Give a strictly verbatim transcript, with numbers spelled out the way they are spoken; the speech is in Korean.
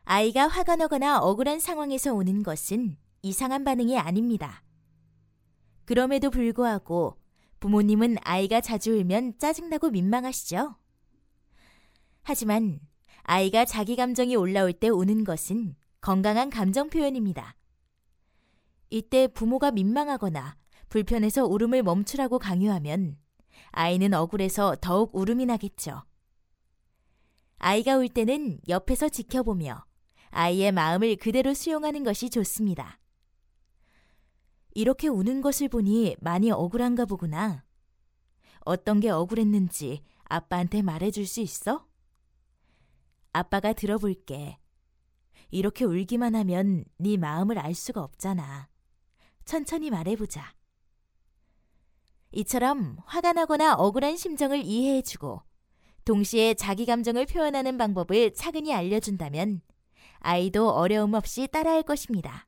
아이가 화가 나거나 억울한 상황에서 오는 것은 이상한 반응이 아닙니다. 그럼에도 불구하고 부모님은 아이가 자주 울면 짜증나고 민망하시죠? 하지만 아이가 자기 감정이 올라올 때 우는 것은 건강한 감정 표현입니다. 이때 부모가 민망하거나 불편해서 울음을 멈추라고 강요하면 아이는 억울해서 더욱 울음이 나겠죠. 아이가 울 때는 옆에서 지켜보며 아이의 마음을 그대로 수용하는 것이 좋습니다. 이렇게 우는 것을 보니 많이 억울한가 보구나. 어떤 게 억울했는지 아빠한테 말해줄 수 있어? 아빠가 들어볼게. 이렇게 울기만 하면 네 마음을 알 수가 없잖아. 천천히 말해보자. 이처럼 화가 나거나 억울한 심정을 이해해주고 동시에 자기 감정을 표현하는 방법을 차근히 알려준다면 아이도 어려움 없이 따라할 것입니다.